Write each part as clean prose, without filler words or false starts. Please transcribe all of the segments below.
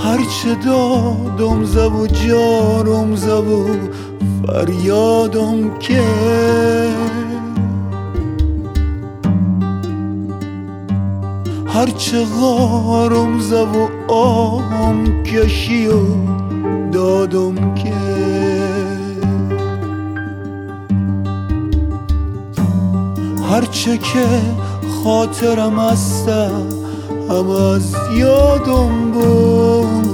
هرچه دادم زو و جارم زو و فریادم که هرچه غارم زو و آهم کشی و دادم که هرچه که خاطرم هسته هم از یادم بود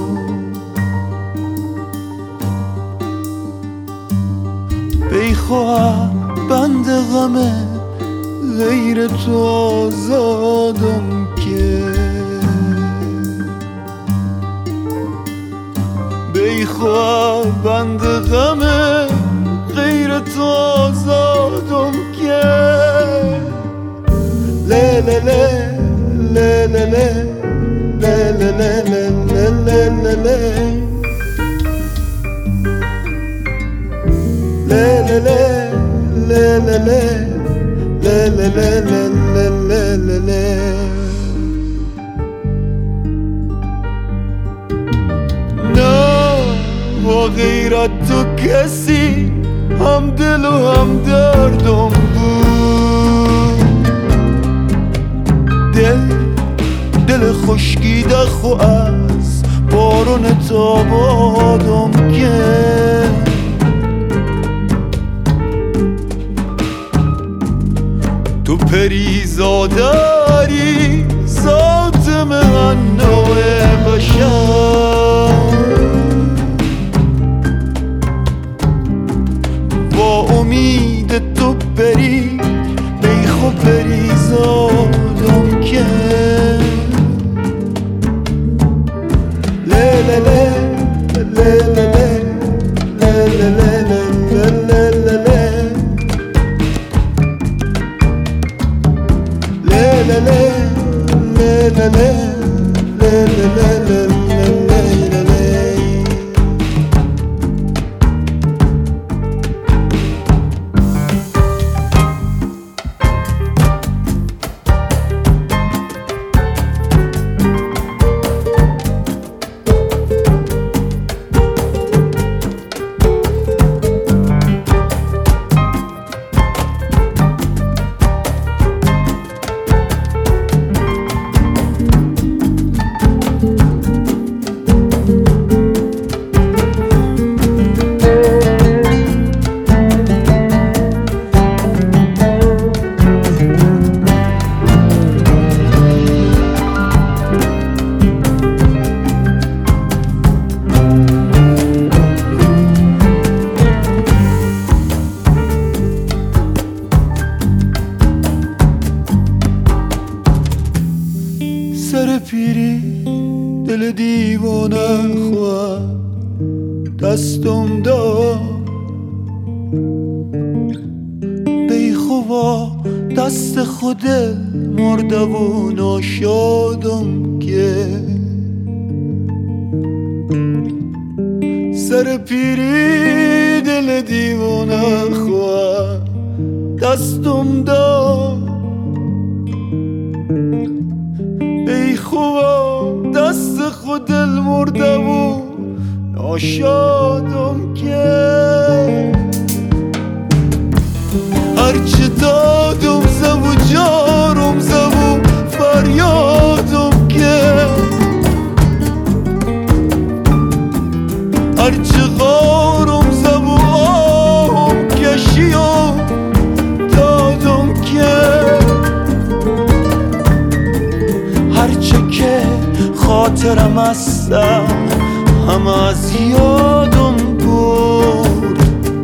بیخواه بند غمه غیر تو آزادم که بیخواه بند غمه غیر تو آزادم که له له له له له له له له له له له نه و غیر از تو کسی هم دل و هم دردم بود دل خشکیده خو از بارون تابادم که تو پریزاداری ذات من نوع بشر با امید تو بری بیخو پریزادم که له له له له له سر پیری دل دیوانه خواه دستم داد بیخوا دست خود مرده و ناشادم که سر پیری دل دیوانه خواه دستم داد بیخوا دست خود دل مرده و ناشادم که هرچه دادم زو و جارم زو و فریادم که هرچه غارم زو و آهم کشی و دادم که هرچه که خاطرم هسته هم از یادم بود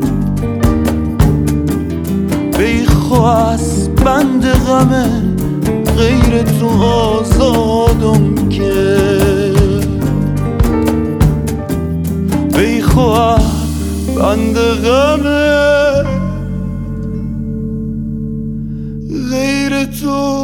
بیخواه از بند غمه غیر تو آزادم که بیخواه بند غمه غیر تو